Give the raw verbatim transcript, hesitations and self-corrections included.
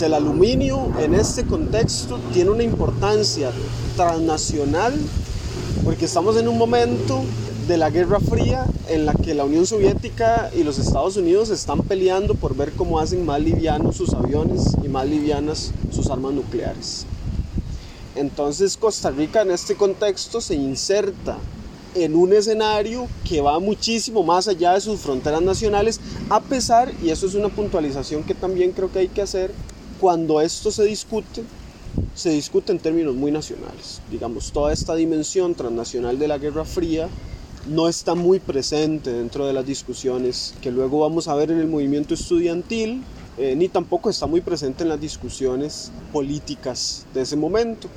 El aluminio en este contexto tiene una importancia transnacional porque estamos en un momento de la Guerra Fría en la que la Unión Soviética y los Estados Unidos están peleando por ver cómo hacen más livianos sus aviones y más livianas sus armas nucleares. Entonces Costa Rica en este contexto se inserta en un escenario que va muchísimo más allá de sus fronteras nacionales, a pesar, y eso es una puntualización que también creo que hay que hacer, cuando esto se discute, se discute en términos muy nacionales. Digamos, toda esta dimensión transnacional de la Guerra Fría no está muy presente dentro de las discusiones que luego vamos a ver en el movimiento estudiantil, eh, ni tampoco está muy presente en las discusiones políticas de ese momento.